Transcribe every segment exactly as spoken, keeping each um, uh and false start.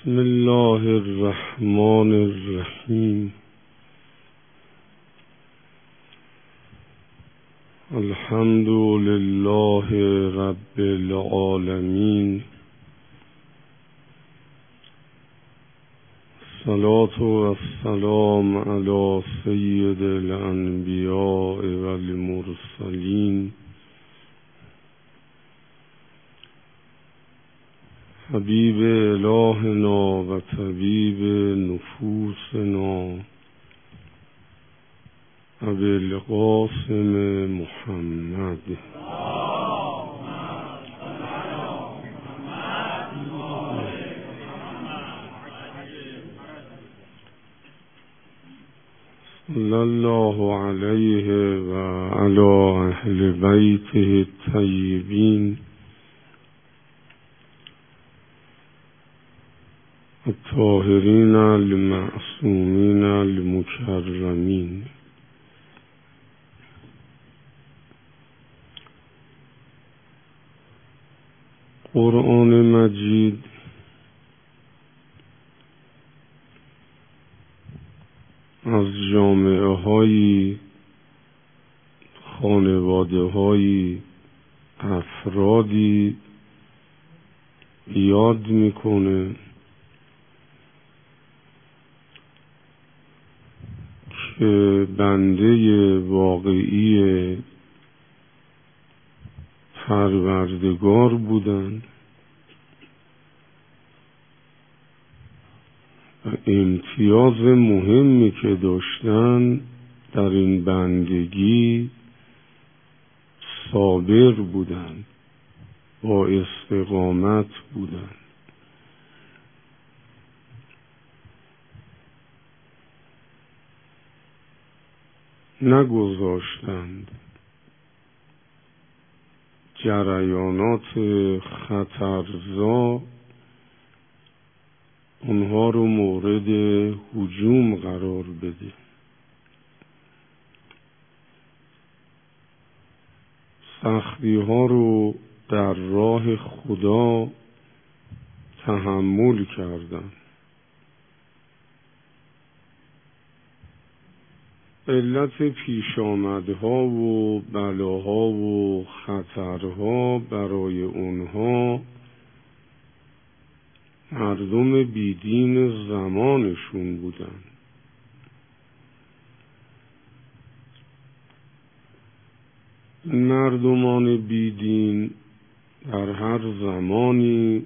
بسم الله الرحمن الرحیم. الحمد لله رب العالمین. الصلاة والسلام علی سید الانبیاء والمرسلین حبیب الهنا و طبیب نفوسنا ابوالقاسم محمد. صلی الله علیه و علی اهل بیته الطیبین الطاهرین المعصومین المکرمین. قرآن مجید از جامعه های خانواده های افرادی یاد میکنه که بنده واقعی پروردگار بودن و امتیاز مهمی که داشتن در این بندگی صابر بودن، با استقامت بودن. نگذاشتند جریانات خطرزا اونها رو مورد هجوم قرار بده. سختی ها رو در راه خدا تحمل کردند. علت پیش آمدها و بلاها و خطرها برای اونها مردم بیدین زمانشون بودن. مردمان بیدین در هر زمانی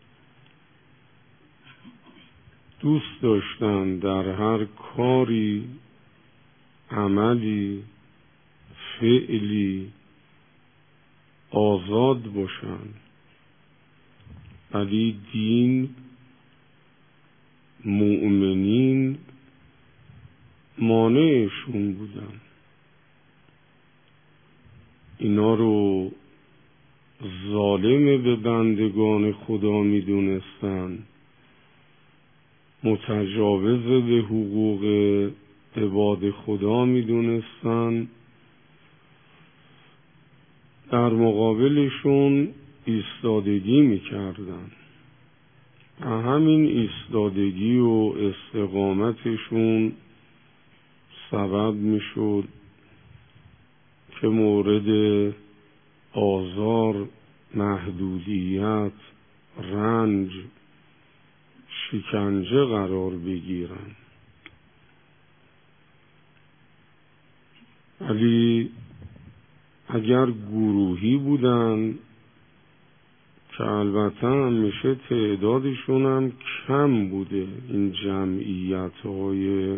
دوست داشتن در هر کاری، عملی، فعلی آزاد باشند، ولی دین، مؤمنین مانعشون بودن. اینا رو ظالم به بندگان خدا می دونستن، متجاوز به حقوق عباد خدا می دونستن. در مقابلشون ایستادگی می کردن. همین ایستادگی و استقامتشون سبب می شد که مورد آزار، محدودیت، رنج، شکنجه قرار بگیرن. ولی اگر گروهی بودن که البته همیشه تعدادشون هم کم بوده، این جمعیت های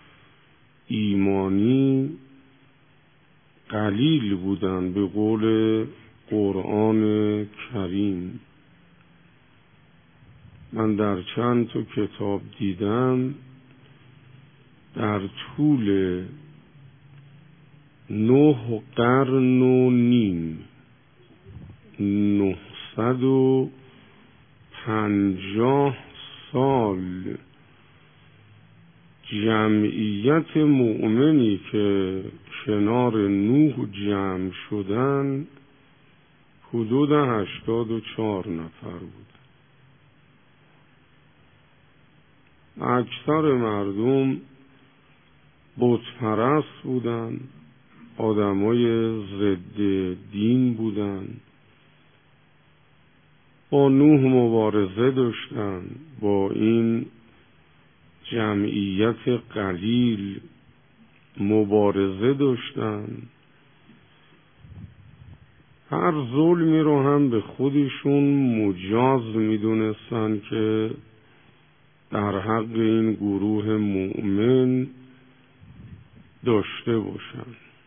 ایمانی قلیل بودن، به قول قرآن کریم. من در چند تا کتاب دیدم در طول نه قرن و نیم، نهصد و پنجاه سال، جمعیت مؤمنی که کنار نوح جمع شدن حدود هشتاد و چهار نفر بود. اکثر مردم بت پرست بودن، آدمای ضد دین بودن، با نوح مبارزه داشتن، با این جمعیت قلیل مبارزه داشتن. هر ظلمی رو هم به خودشون مجاز میدونستن که در حق این گروه مؤمن داشته باشن.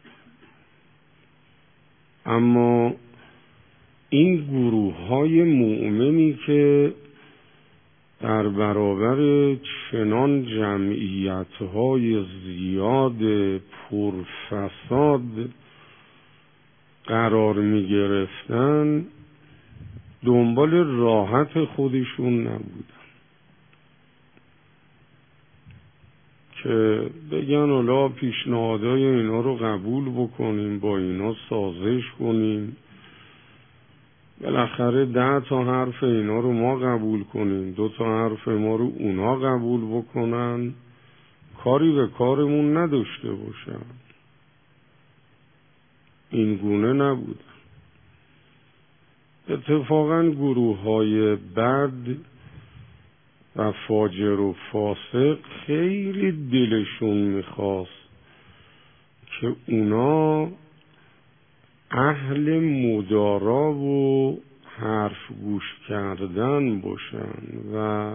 اما این گروه های مؤمنی که در برابر چنان جمعیت های زیاد پرفساد قرار می گرفتن، دنبال راحت خودشون نبودن که بگن حالا پیشنهادهای اینا رو قبول بکنیم، با اینا سازش کنیم، بالاخره ده تا حرف اینا رو ما قبول کنیم، دو تا حرف ما رو اونا قبول بکنن، کاری به کارمون نداشته باشن. این گونه نبود. اتفاقاً گروه های بد و فاجر و فاسق خیلی دلشون میخواست که اونا اهل مدارا و حرف گوش کردن باشن و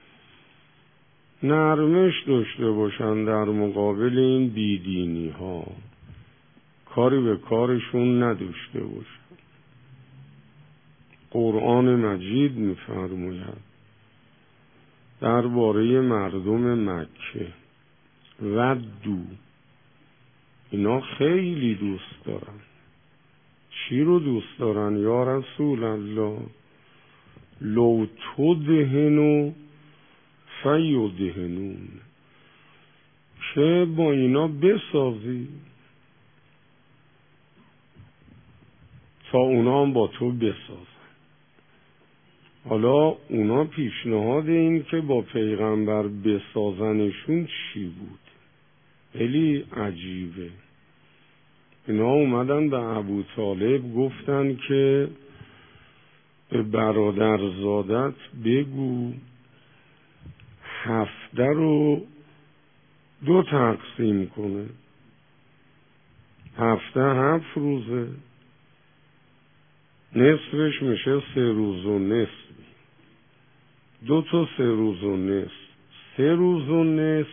نرمش داشته باشن در مقابل این بیدینی ها، کاری به کارشون نداشته باشن. قرآن مجید می‌فرماید درباره مردم مکه، ودو، اینا خیلی دوست دارن. چی رو دوست دارن یا رسول الله؟ لو تدهنو فیدهنون، که با اینا بسازی تا اونا هم با تو بسازن. حالا اونا پیشنهاد این که با پیغمبر بسازنشون چی بود؟ خیلی عجیبه. اینا اومدن به ابو طالب گفتن که به برادرزادت بگو هفته رو دو تقسیم کنه، هفته هفت روزه، نصفش میشه سه روز و نصف، دو تا سه روز و نصف، سه روز و نصف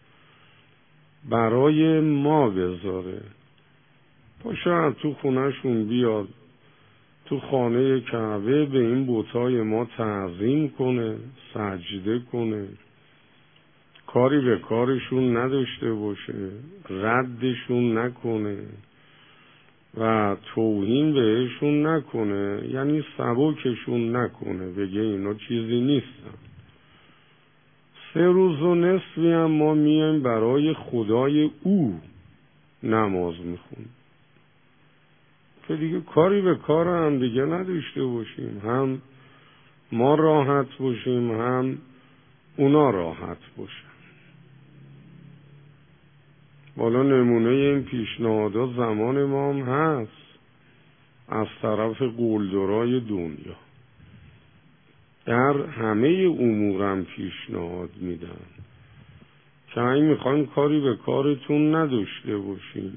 برای ما بذاره. پاشا تو خونهشون بیاد، تو خانه کعبه به این بتای ما تعظیم کنه، سجده کنه، کاری به کارشون نداشته باشه، ردشون نکنه و توهین بهشون نکنه، یعنی سبکشون نکنه، بگه اینا چیزی نیستن. سه روز و نصفی هم ما میایم برای خدای او نماز میخونیم که دیگه کاری به کار هم دیگه نداشته باشیم، هم ما راحت باشیم هم اونا راحت باشن. والا نمونه این پیشنهادها زمان ما هم هست از طرف قلدرای دنیا، در همه امورم پیشنهاد میدن که این میخوایم کاری به کارتون نداشته باشین،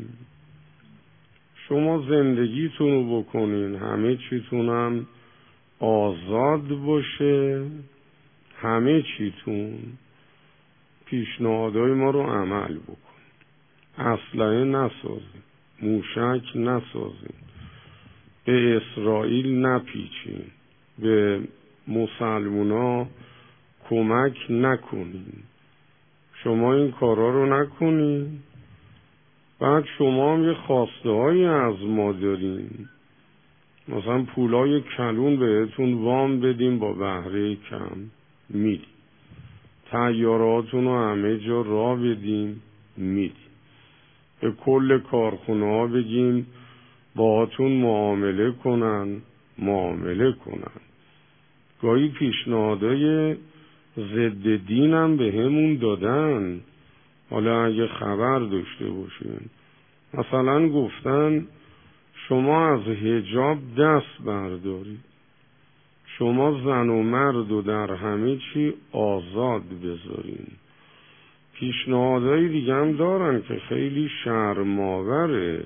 شما زندگیتون رو بکنین، همه چیتون هم آزاد باشه، همه چیتون، پیشنهادهای ما رو عمل بکن، اسلحه نسازین، موشک نسازین، به اسرائیل نپیچین، به مسلمونا کمک نکنین. شما این کارا رو نکنین، بعد شما هم یه خواسته هایی از ما دارین، مثلا پولای کلون بهتون وام بدیم با بهره کم، میدیم، طیاراتون رو همه جا راه بدیم، میدیم، به کل کارخونه ها بگیم باهاتون معامله کنن، معامله کنن. گاهی پیشنهادهای ضد دینم به همون دادن. حالا اگه خبر داشته باشین، مثلا گفتن شما از حجاب دست بردارید، شما زن و مرد و در همه چی آزاد بذارین. پیشنهادهای دیگه هم دارن که خیلی شرم‌آوره.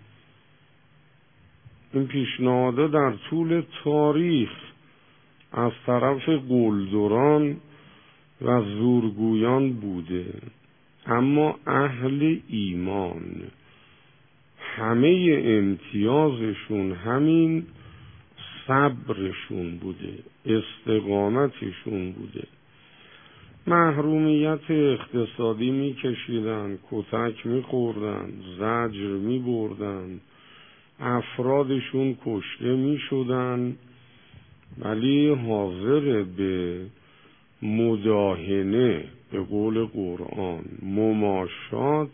این پیشنهادها در طول تاریخ از طرف قلدران و زورگویان بوده، اما اهل ایمان همه امتیازشون همین صبرشون بوده، استقامتشون بوده. محرومیت اقتصادی میکشیدن، کتک میخوردن، زجر میبردن، افرادشون کشته میشدن، ولی حاضر به مداهنه، به قول قرآن مماشات،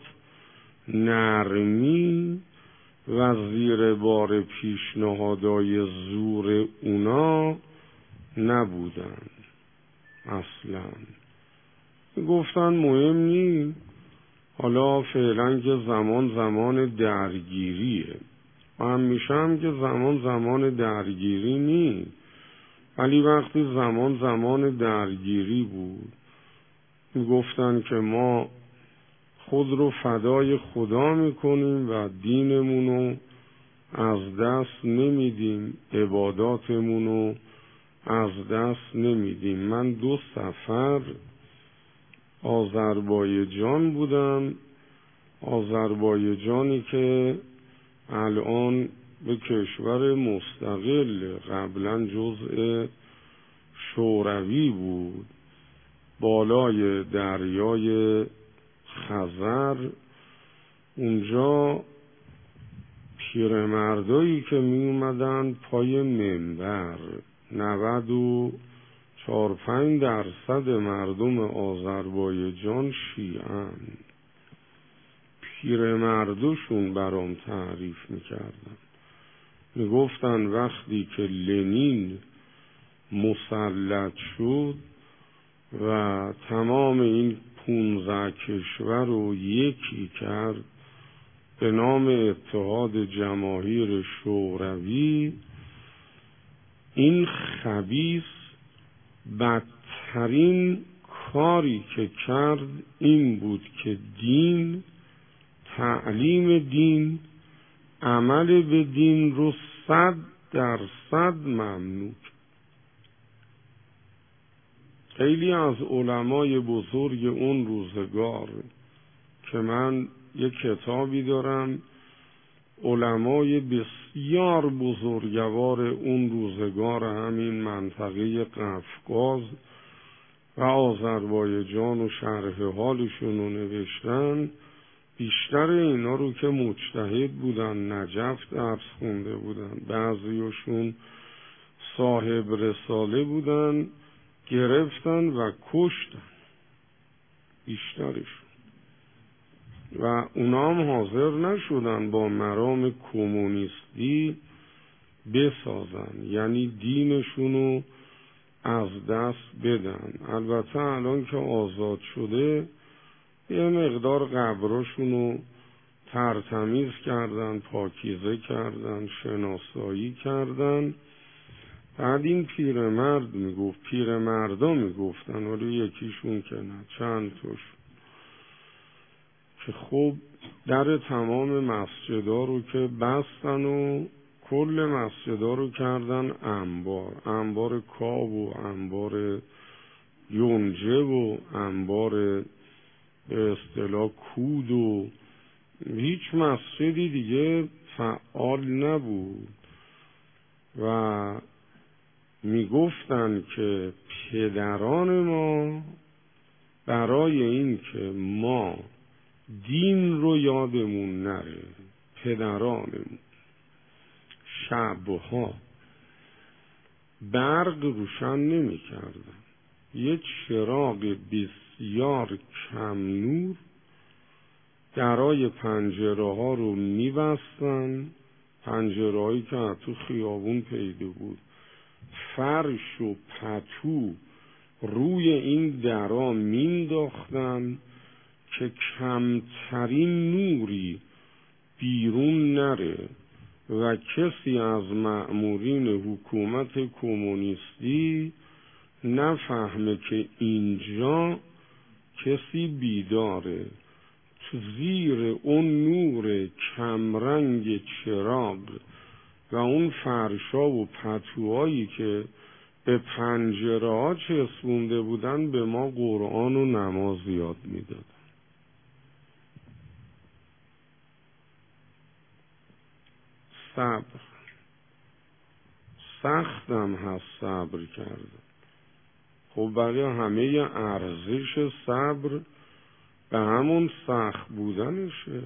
نرمی و زیر بار پیشنهادهای زور اونا نبودن. اصلا گفتن مهم نی، حالا فعلا که زمان زمان درگیریه، و همیشه هم که زمان زمان درگیری نی، ولی وقتی زمان زمان درگیری بود گفتن که ما خود رو فدای خدا میکنیم و دینمونو از دست نمیدیم، عباداتمونو از دست نمیدیم. من دو سفر آذربایجان بودم، آذربایجانی که الان به کشور مستقل، قبلا جزء شوروی بود، بالای دریای خزر. اونجا پیرمردایی که می اومدن پای منبر، نود و چهار پنج درصد مردم آذربایجان شیعن، پیرمردشون برام تعریف میکردن، میگفتن وقتی که لنین مسلط شد و تمام این پونزده کشور رو یکی کرد به نام اتحاد جماهیر شوروی، این خبیث بدترین کاری که کرد این بود که دین، تعلیم دین، عمل به دین رو صد درصد ممنوع. خیلی از علمای بزرگ اون روزگار که من یک کتابی دارم، علمای بسیار بزرگوار اون روزگار همین منطقه قفقاز و آذربایجان و شرح حالشون رو نوشتن. بیشتر اینا رو که مجتهد بودن، نجف درس خونده بودن، بعضیشون صاحب رساله بودن، گرفتن و کشتن بیشترشون، و اونا هم حاضر نشدن با مرام کمونیستی بسازن، یعنی دینشونو از دست بدن. البته الان که آزاد شده یه مقدار قبراشونو ترتمیز کردن، پاکیزه کردن، شناسایی کردن. بعد این پیرمرد میگفت، پیرمردا میگفتن، ولی یکیشون که نه، چند توش، که خب در تمام مسجدا رو که بستن و کل مسجدا رو کردن انبار، انبار کاب و انبار یونجه و انبار به اصطلاح کود، و هیچ مسجدی دیگه فعال نبود. و میگفتن که پدران ما برای این که ما دین رو یادمون نره، پدرانمون شبها برق روشن نمی کردن، یه چراغ بسیار کم نور درای پنجره ها رو می بستن، پنجره هایی که تو خیابون پیدا بود، فرش و پتو روی این درا مینداختن که کمترین نوری بیرون نره و کسی از مأمورین حکومت کمونیستی نفهمه که اینجا کسی بیداره. تو زیر اون نور کمرنگ چراغ و اون فرشا و پتوهایی که به پنجره ها چسبونده بودن به ما قرآن و نماز یاد میدادن. صبر سختم هست صبر کردن. خب برای همه ارزش صبر به همون سخت بودنشه.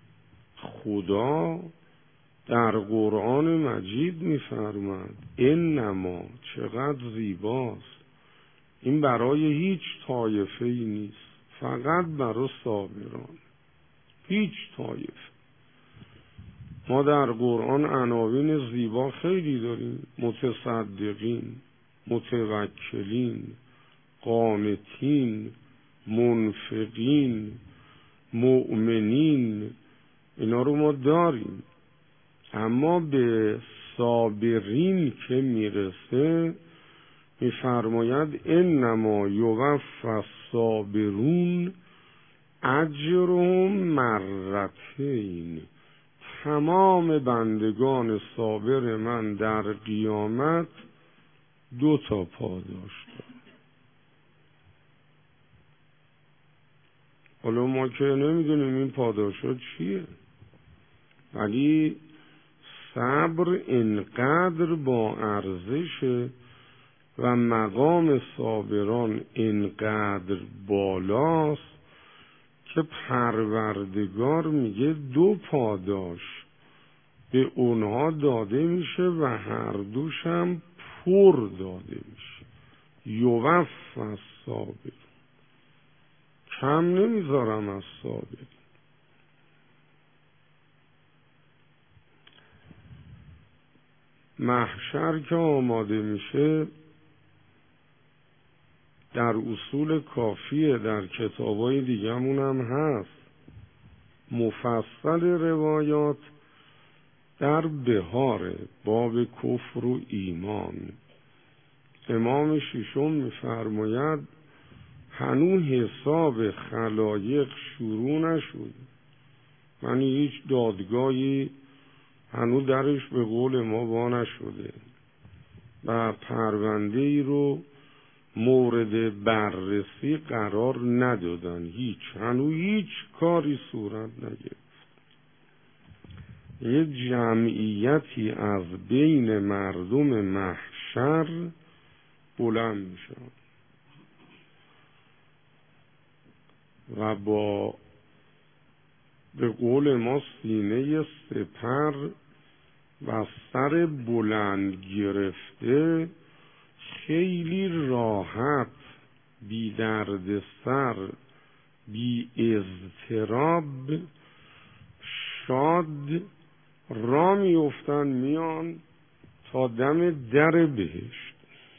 خدا در قرآن مجید می‌فرماید انما، چقدر زیباست، این برای هیچ طایفه‌ای نیست، فقط برای صابران، هیچ طایفه. ما در قرآن عناوین زیبا خیلی داریم: متصدقین، متوکلین، قانتین، منفقین، مؤمنین، اینا رو ما داریم. اما به صابرین که میرسه میفرماید انما یوفی الصابرون اجرهم مرتین، تمام بندگان صابر من در قیامت دو تا پاداش دارن. حالا ما که نمیدونیم این پاداشا چیه، ولی صبر اینقدر با ارزشه و مقام صابران اینقدر بالاست که پروردگار میگه دو پاداش به اونها داده میشه و هر دوش هم پر داده میشه. یوفی الصابر، کم نمیذارم از صابر. محشر که آماده میشه در اصول کافیه، در کتابای دیگه‌مون هم هست، مفصل روایات در بهار باب کفر و ایمان. امام ششم میفرماید هنوز حساب خلایق شروع نشد، یعنی هیچ دادگاهی هنوز درش به قول ما وا نشده و پرونده ای رو مورد بررسی قرار ندادن، هیچ هنوز هیچ کاری صورت نگرفت. یه جمعیتی از بین مردم محشر بلند میشه و با به قول ما سینه سپر و سر بلند گرفته خیلی راحت، بی درد سر، بی اضطراب، شاد را میافتن میان تا دم در بهشت.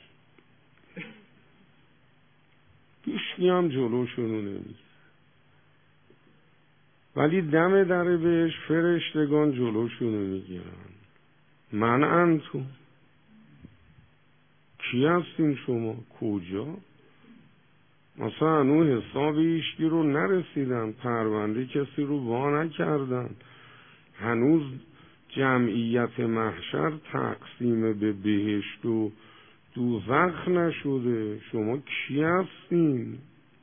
هیچکی هم جلوشونو نمیگه، ولی دم در بهشت فرشتگان جلوشونو میگیرن. من انتون کی هستین شما؟ کجا؟ مثلا هنوز حساب ایشکی رو نرسیدن، پرونده کسی رو وا نکردن، هنوز جمعیت محشر تقسیم به بهشت و دوزخ نشده. شما کی هستین؟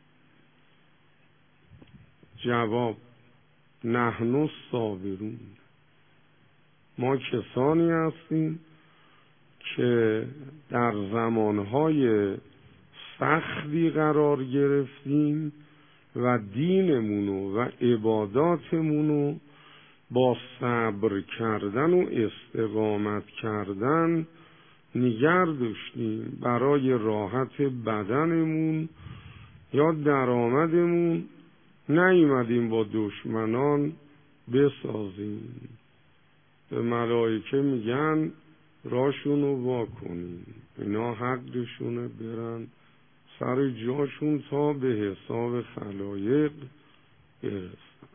جواب: نحن الصابرون، ما کسانی هستیم که در زمانهای سختی قرار گرفتیم و دینمونو و عباداتمونو با صبر کردن و استقامت کردن نگه داشتیم، برای راحت بدنمون یا درآمدمون نیومدیم با دشمنان بسازیم. به ملائکه میگن راشونو وا کنیم، اینا حقشونه برن سر جاشون تا به حساب خلایق برسن.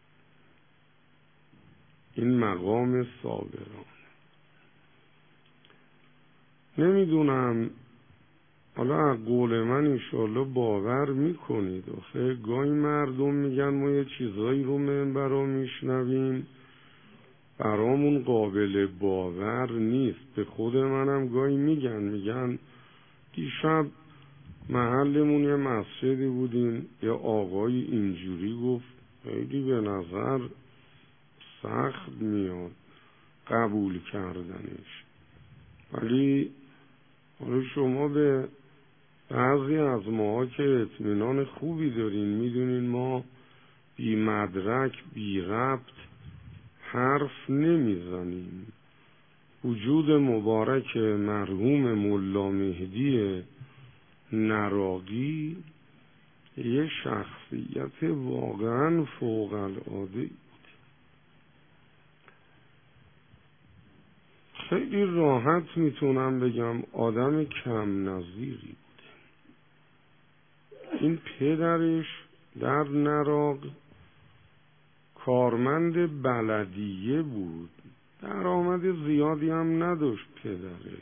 این مقام صابران. نمیدونم حالا از قول من انشالله باور میکنید. آخه گاهی مردم میگن ما یه چیزایی رو منبرا میشنویم برامون قابل باور نیست. به خود منم گاهی میگن میگن دیشب محلمون یه مسجدی بودیم یه آقای اینجوری گفت، خیلی به نظر سخت میاد قبول کردنش. ولی حالا شما به بعضی از ماها که اطمینان خوبی دارین میدونین ما بی مدرک بی ربط حرف نمیزنیم. وجود مبارک مرحوم ملا مهدی نراقی یه شخصیت واقعا فوق العاده بود. خیلی راحت میتونم بگم آدم کم نظیری بوده. این پدرش در نراق کارمند بلدیه بود، درآمد زیادی هم نداشت پدره.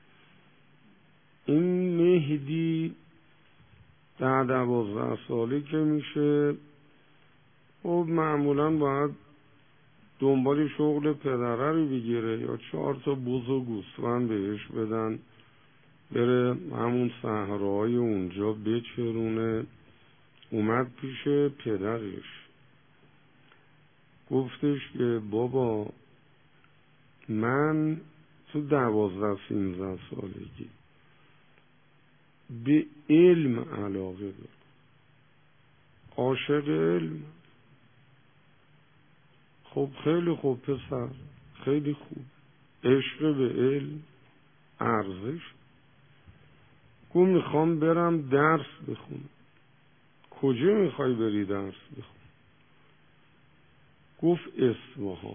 این مهدی ده دوازده ساله که میشه خب معمولا باید دنبال شغل پدره رو بگیره یا چهار تا بز و گوسفند بهش بدن بره همون صحراهای اونجا بچرونه. اومد پیش پدرش گفتش که بابا من تو دوازده سینزده سالگی به علم علاقه دارم، عاشق علم. خب خیلی خوب پسر، خیلی خوب. عشق به علم ارزش. گفت میخوام برم درس بخونم. کجا میخوای بری درس بخون؟ گفت اصفهان.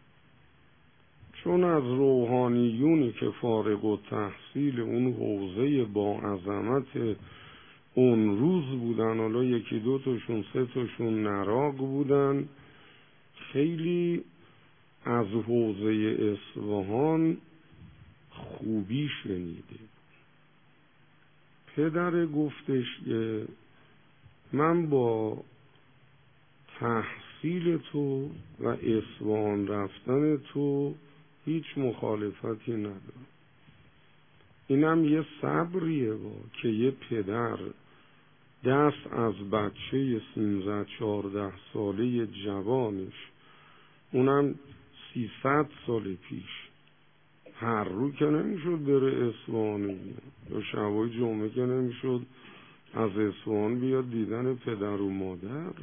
چون از روحانیونی که فارغ التحصیل اون حوزه با عظمت اون روز بودن، حالا یکی دو تاشون سه تاشون نراق بودن، خیلی از حوزه اصفهان خوبی شنیده. پدر گفتش که من با تحصیل تو و اصفهان رفتن تو هیچ مخالفتی ندارم. اینم یه صبریه با که یه پدر دست از بچه سیزده چهارده ساله جوانش، اونم سیصد سال پیش، هر رو که نمیشد بره اصفهان یا شبای جمعه که نمیشد از اصفهان بیاد دیدن پدر و مادر.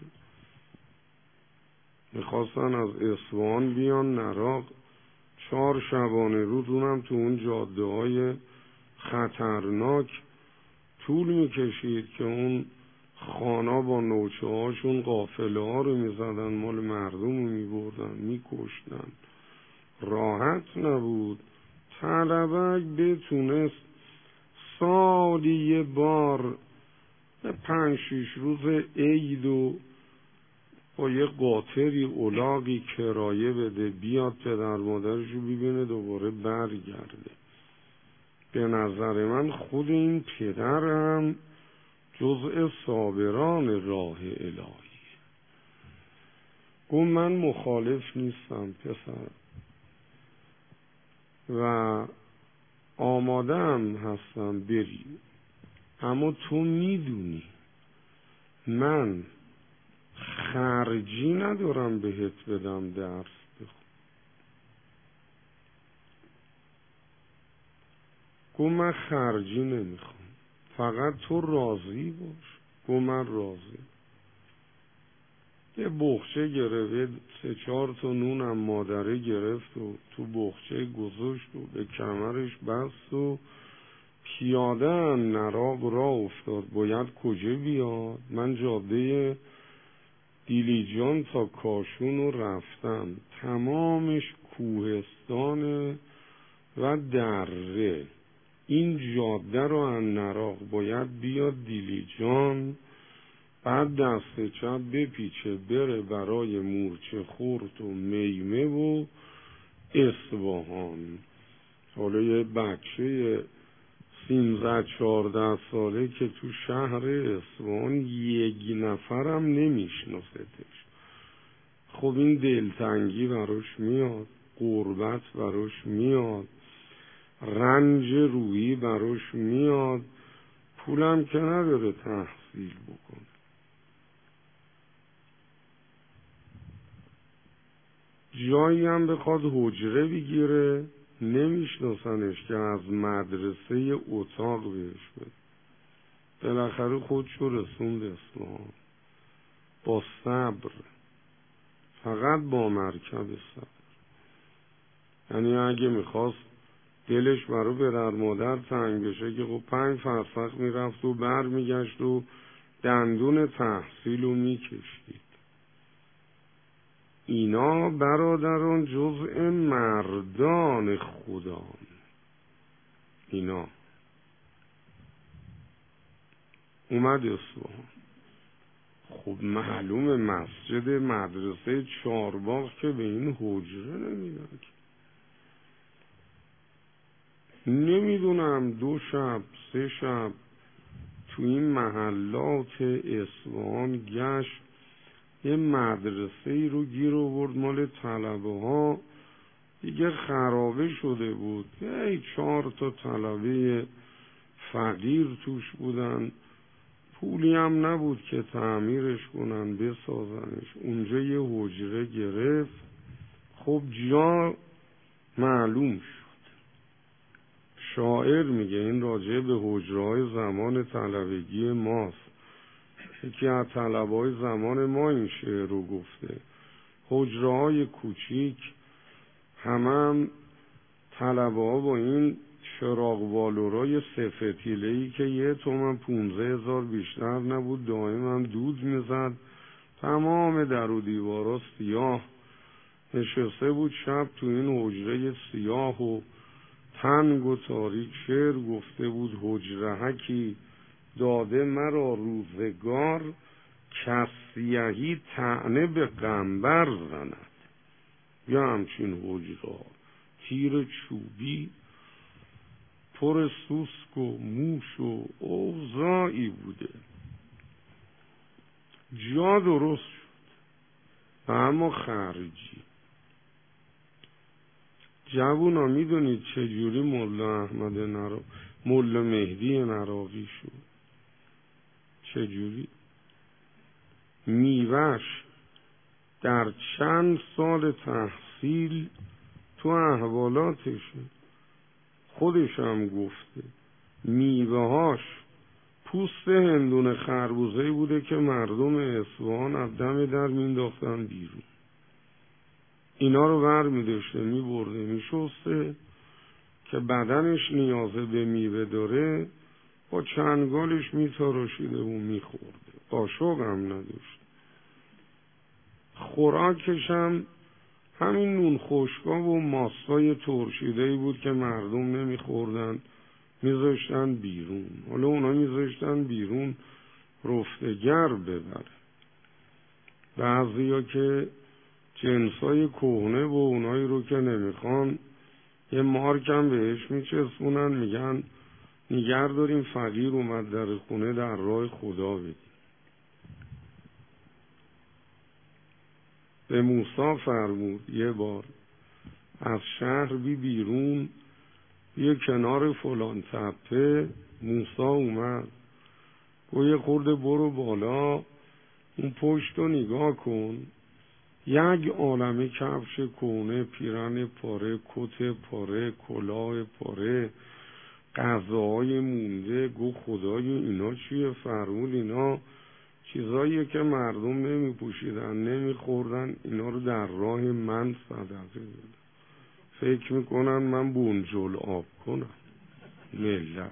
میخواستن از اصفهان بیان نراق، چهار شبانه روز، اونم تو اون جاده های خطرناک طول میکشید که اون خانا با نوچه هاشون قافله ها رو میزدن، مال مردم رو میبردن میکشتن. راحت نبود. طلبک بتونست سالی یه بار به پنج شیش روز عید و با یه قاطری اولاغی کرایه بده بیاد پدر مادرش رو ببینه دوباره برگرده. به نظر من خود این پدرم جزء صابران راه الهی. گفت من مخالف نیستم پسر و آماده هم هستم بری، اما تو میدونی من خرجی ندارم بهت بدم درس بخون. گفت من خرجی نمیخوام، فقط تو راضی باش. گفت من راضی. یه بخچه گرفت، سه چهار تا نونم مادره گرفت و تو بخچه گذاشت و به کمرش بست و پیاده هم نراق را افتاد. باید کجا بیاد؟ من جاده دیلیجان تا کاشون رو رفتم، تمامش کوهستانه و دره. این جاده رو ان نراق باید بیاد دیلیجان، بعد دست چپ بپیچه بره برای مورچه خورد و میمه و اصفهان. حالا یه بچه سیزده چهارده ساله که تو شهر اصفهان یک نفرم نمیشناستش. خب این دلتنگی براش میاد، غربت براش میاد، رنج روحی براش میاد، پولم که نداره تحصیل بکنه. جایی هم بخواد حجره بگیره نمیشناسنش که از مدرسه اتاق بهش بده. بالاخره خودشو رسوند اصفهان با صبر، فقط با مرکب صبر. یعنی اگه میخواست دلش برای پدر مادر تنگ بشه که خب پنج فرسخ میرفت و بر میگشت و دندون تحصیل رو میکشید. اینا برادران جزء مردان خدان. اینا اومد اصفهان. خب معلومه مسجد مدرسه چارباغ که به این حجره نمیدن. نمیدونم دو شب سه شب تو این محلات اصفهان گشت، یه مدرسه ای رو گیر آورد مال طلبه ها، دیگه خرابه شده بود. یه چهار تا طلبه فقیر توش بودن، پولی هم نبود که تعمیرش کنن بسازنش. اونجا یه حجره گرفت. خب جا معلوم شد. شاعر میگه این راجع به حجره‌های زمان طلبگی ماست. یکی از طلبه‌های زمان ما این شعر رو گفته. حجره‌های کوچیک، همه هم طلبه ها با این چراغ والورای سفتیله‌ای که یه تومن پونزه هزار بیشتر نبود، دائم هم دود میزد، تمام در و دیوارا سیاه. نشسته بود شب تو این حجره سیاه و تنگ و تاریک شعر گفته بود. حجرهکی داده مرا روزگار، کسیهی طعنه به قنبر زند. یا همچین حجره تیر چوبی پر سوسک و موش و اوضاعی بوده. جا درست شد و اما خرجی. جوونا میدونید چجوری مولا احمد نرا مولا مهدی نراقی شد؟ چجوری؟ میوش در چند سال تحصیل تو احوالاتشه. خودش هم گفته میوهاش پوست هندون خربوزه‌ای بوده که مردم اصفهان از دم در مینداختن بیرون. اینا رو بر میداشته میبرده میشسته که بدنش نیازه به میوه داره، با چنگالش میتراشیده و میخورده. قاشق هم نداشت. خوراکش هم همین نون خشکا و ماستای ترشیده‌ای بود که مردم نمیخوردن، میذاشتن بیرون. حالا اونا میذاشتن بیرون رفتگر ببره. بعضیا که جنسای کهنه و اونایی رو که نمیخوان یه مارکم بهش میچسبونن، میگن نگر داریم فقیر اومد در خونه در راه خدا بدیم. به موسی فرمود یه بار از شهر بی بیرون یه کنار فلان تپه. موسی اومد گو یه خورده برو بالا، اون پشت رو نگاه کن، یک عالمه کفش کهنه، پیرن پاره، کت پاره، کلاه پاره، غذاهای مونده. گو خدای اینا چیه؟ فرمود اینا چیزاییه که مردم نمی پوشیدن نمی خوردن، اینا رو در راه من صدقه بدن. فکر میکنن من بونجل آب کنم ملت.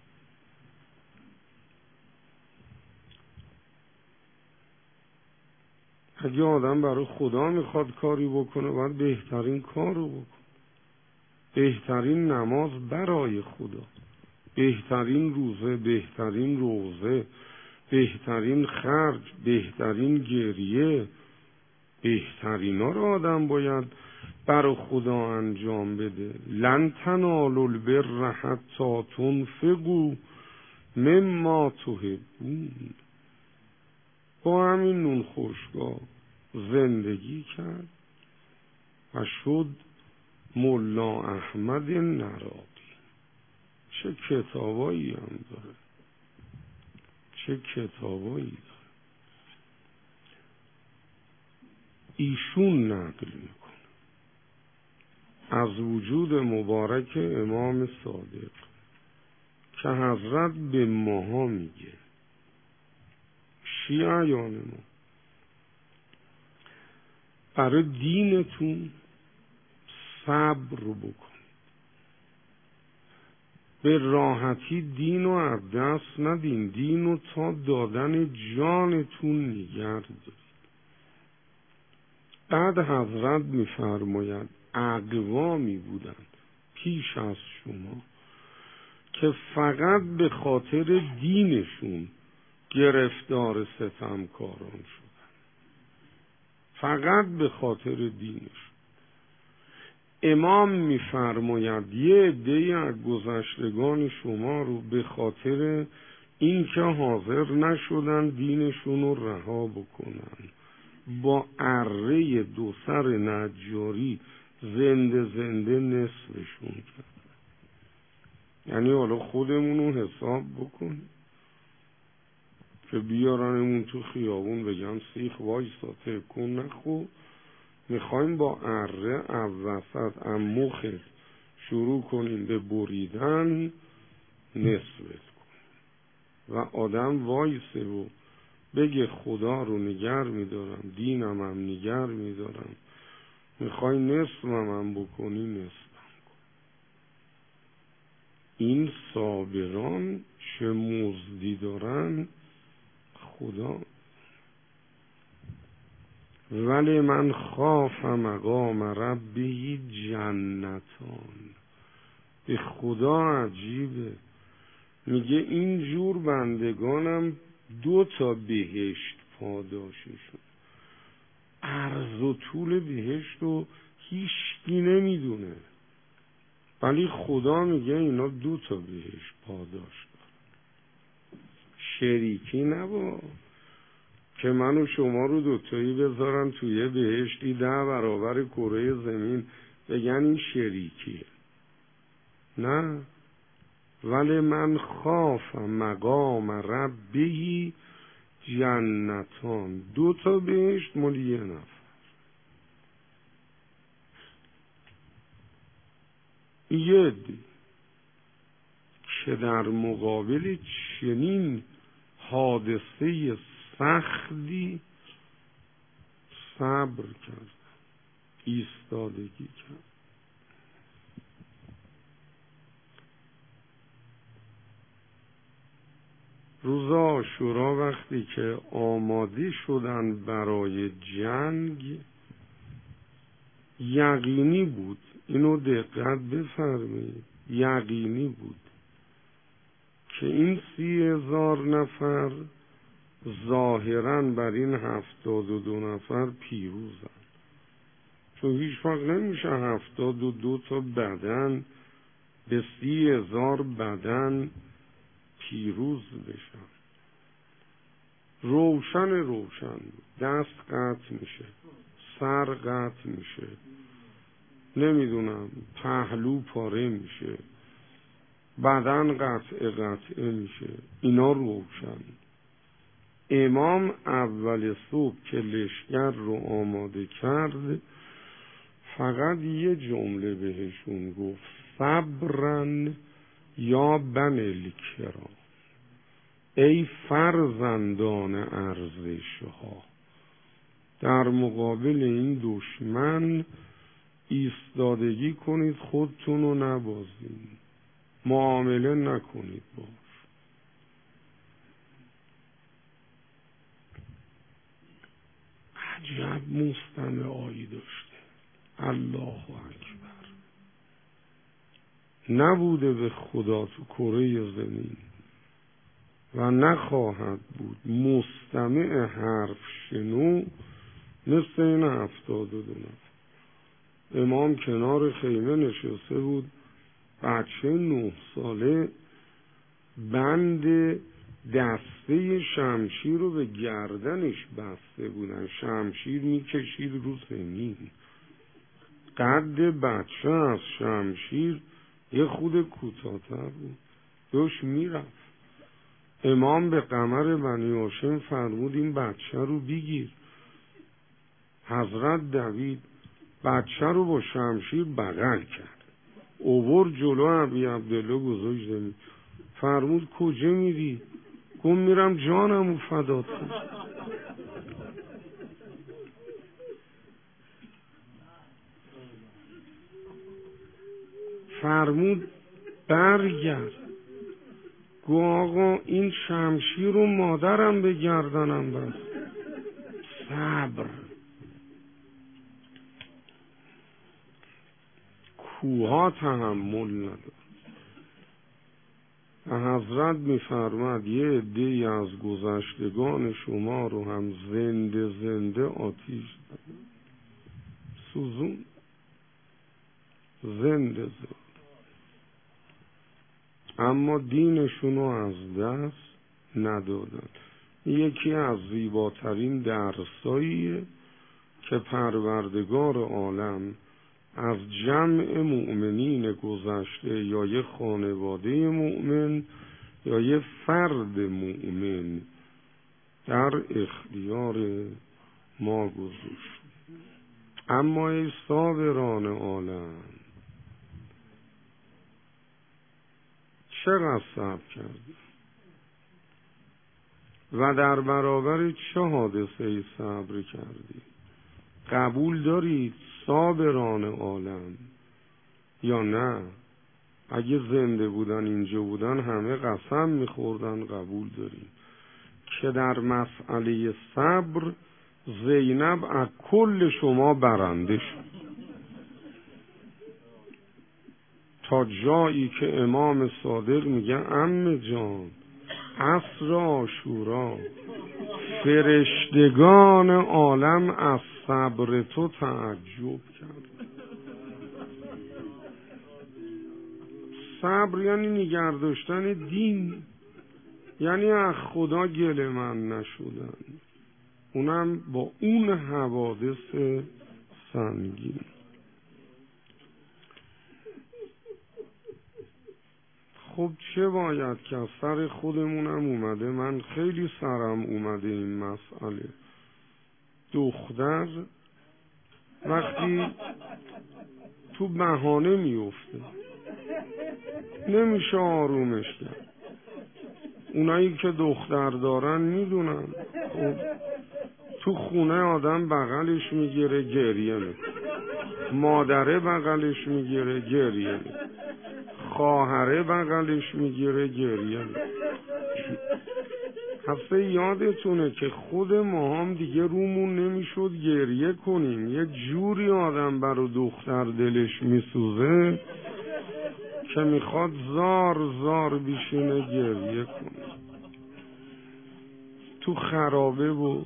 اگه آدم برای خدا میخواد کاری بکنه باید بهترین کار رو بکنه. بهترین نماز برای خدا. بهترین روزه، بهترین روزه، بهترین خرج، بهترین گریه، بهترین ها رو آدم باید برای خدا انجام بده. لن تنالوا البر حتی تنفقوا مما تحبون. با همین نون خشکا زندگی کرد و شد ملا احمد نرابی. چه کتابایی هم داره، چه کتابایی داره. ایشون نقل میکنه از وجود مبارک امام صادق که حضرت به ماها میگه، شیعیان ما، برای دینتون صبر بکن، به راحتی دین رو از دست ندین، دین رو تا دادن جانتون نگه دارید. بعد حضرت میفرماید اقوامی بودن پیش از شما که فقط به خاطر دینشون گرفتار ستمکاران شدن، فقط به خاطر دینشون. امام میفرماید یه عده‌ای از گذشتگان شما رو به خاطر اینکه حاضر نشدن دینشون رو رها بکنن، با اره دو سر نجاری زنده زنده نصفشون کرد. یعنی حالا خودمون رو حساب بکن که بیارنمون تو خیابون بگن سیخ وایسا تکون نخو، میخوایم با اره اوسط اموخت شروع کنیم به بریدن، نصفت کن و آدم وایسه و بگه خدا رو نگر میدارم، دینم هم نگر میدارم، میخوای نصفم هم بکنی نصفم کن. این صابران چه مزدی دارن خدا. ولی من خاف مقام ربی جنتان. به خدا عجیبه، میگه این جور بندگانم دو تا بهشت پاداششون. عرض و طول بهشت رو هیچکی نمیدونه، ولی خدا میگه اینا دو تا بهشت پاداش دارن. شریکی نبا که من و شما رو دوتایی بذارن توی بهشتی ده برابر کره زمین بگن این شریکیه. نه، ولی من خاف مقام ربی جنتان. دو تا بهشت مال یه نفر. یه دی که در مقابل چنین حادثه سختی صبر کرد، ایستادگی کرد. روز عاشورا وقتی که آماده شدن برای جنگ، یقینی بود، اینو دقت بفرمایید، یقینی بود که این سی هزار نفر ظاهراً بر این هفتاد و دو نفر پیروزن، چون هیچ وقت نمیشه هفتاد و دو تا بدن به سی هزار بدن پیروز بشن. روشن روشن دست قطع میشه، سر قطع میشه، نمیدونم پهلو پاره میشه، بدن قطع قطعه میشه. اینا روشن. امام اول صبح که لشکر رو آماده کرد فقط یه جمله بهشون گفت: صبرن یا بنی الکرام، ای فرزندان ارزش ها، در مقابل این دشمن ایستادگی کنید، خودتون رو نبازید، معامله نکنید باش. عجب مستمعایی داشته. الله اکبر. نبوده به خدا تو کره زمین و نخواهد بود مستمع حرف شنو مثل این هفتاد و دو نفر. امام کنار خیمه نشسته بود، بچه نه ساله بند دسته شمشیر رو به گردنش بسته بودن، شمشیر میکشید رو زمین. قد بچه از شمشیر یه خود کوتاه‌تر بود، داشت میرفت. امام به قمر بنی هاشم فرمود این بچه رو بگیر. حضرت دوید، بچه رو با شمشیر بغل کرد، اوور جلو ابی عبدالله گذاشت زمین. فرمود کجا میری؟ گفت میرم جانمو فدات کنم. فرمود برگرد. گو آقا این شمشیر رو مادرم به گردنم بست. صبر. کوها تحمل نداره. حضرت میفرماد یه عده‌ای از گذشتگان شما رو هم زنده زنده آتیش دادن، سوزون، زنده زنده، اما دینشون رو از دست ندادن. یکی از زیباترین درساییه که پروردگار عالم از جمع مؤمنین گذشته یا یه خانواده مؤمن یا یه فرد مؤمن در اختیار ما گذاشت. اما ای صابران عالم، چقدر صبر کردی و در برابر چه حادثه ای صبر کردی؟ قبول دارید صابران عالم یا نه؟ اگه زنده بودن اینجا بودن همه قسم میخوردن قبول داریم که در مسئله صبر زینب از کل شما برنده شد، تا جایی که امام صادق میگه عمه جان عصر عاشورا فرشتگان عالم از صبر تو تعجب کرد. صبر یعنی نگه داشتن دین، یعنی از خدا گله من نشدن، اونم با اون حوادث سنگین. خب چه باید که از سر خودمونم اومده، من خیلی سرم اومده این مسئله. دختر وقتی تو بهانه میفته نمیشه آرومش کرد. اونایی که دختر دارن میدونن، خب تو خونه آدم بغلش میگیره گریه میکنه، مادره بغلش میگیره گریه میکنه، خواهره بغلش میگیره گریه میکنه. هفته یادتونه که خود ما هم دیگه رومون نمیشد گریه کنیم. یه جوری آدم برا دختر دلش میسوزه که میخواد زار زار بشینه گریه کنه. تو خرابه و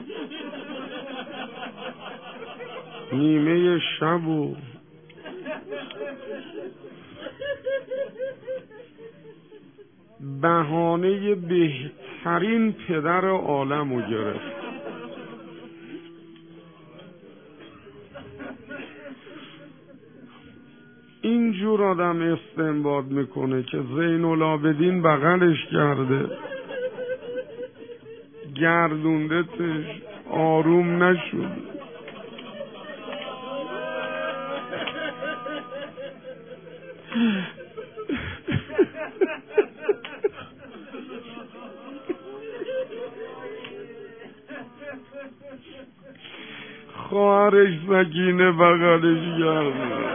نیمه شب و بهانه بهترین پدر عالم رو گرفت. اینجور آدم استنباط میکنه که زین العابدین بغلش کرده، گردوندتش، آروم نشد. خواهرش سکینه بغلش کرده.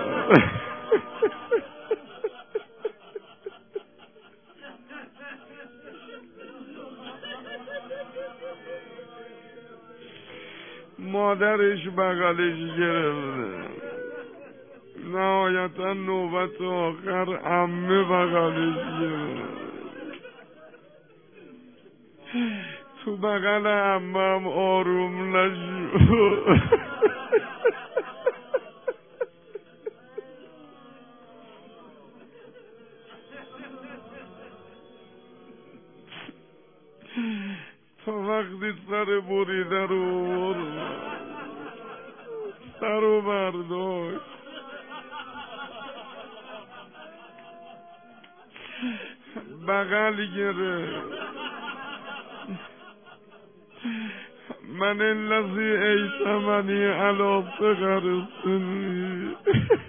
مادرش بغلش گرفته. نهایتا نوبت آخر عمه بغلش گرفت. تو بغل عمه هم آروم نشد. تا وقتی سر بریده رو برد، سر رو برداشت، بغل گرفت. من الذی ایتمنی علی صغر سنی.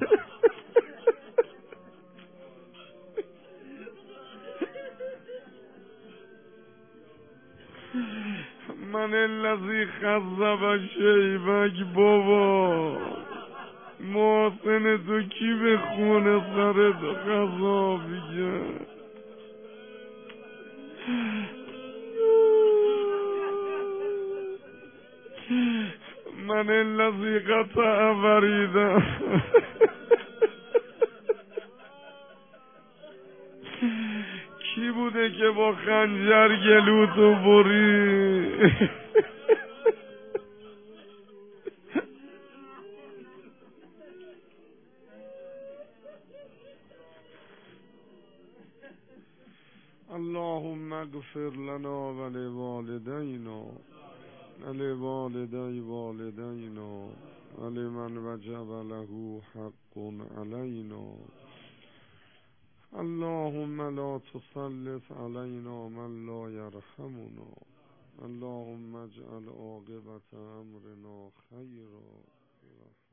من الذی خذب شیبک. بابا محسن تو کی به خون سرت غذا بگه؟ من الذی قطع وریدم. کی بوده که با خنجر گلوتو بری؟ اللهم اغفر لنا ولوالدینا ولوالدی والدینا ولمن وجب له حق علینا. اللهم لا تسلط علینا من لا یرحمنا. اللهم اجعل عاقبت امرنا خیرا.